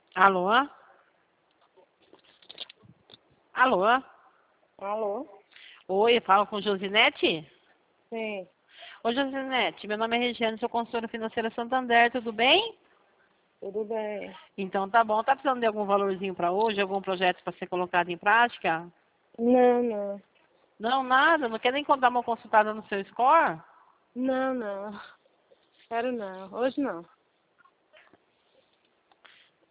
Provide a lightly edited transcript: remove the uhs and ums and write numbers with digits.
Alô? Alô? Alô? Oi, falo com Josinete? Sim, Oi, Josinete, meu nome é Regiane, sou consultora financeira Santander, tudo bem? tudo bem. Então tá bom, tá precisando de algum valorzinho para hoje, algum projeto para ser colocado em prática? Não, não. Não, nada, não quer nem dar uma consultada no seu score? Não, não. Quero não. Hoje não.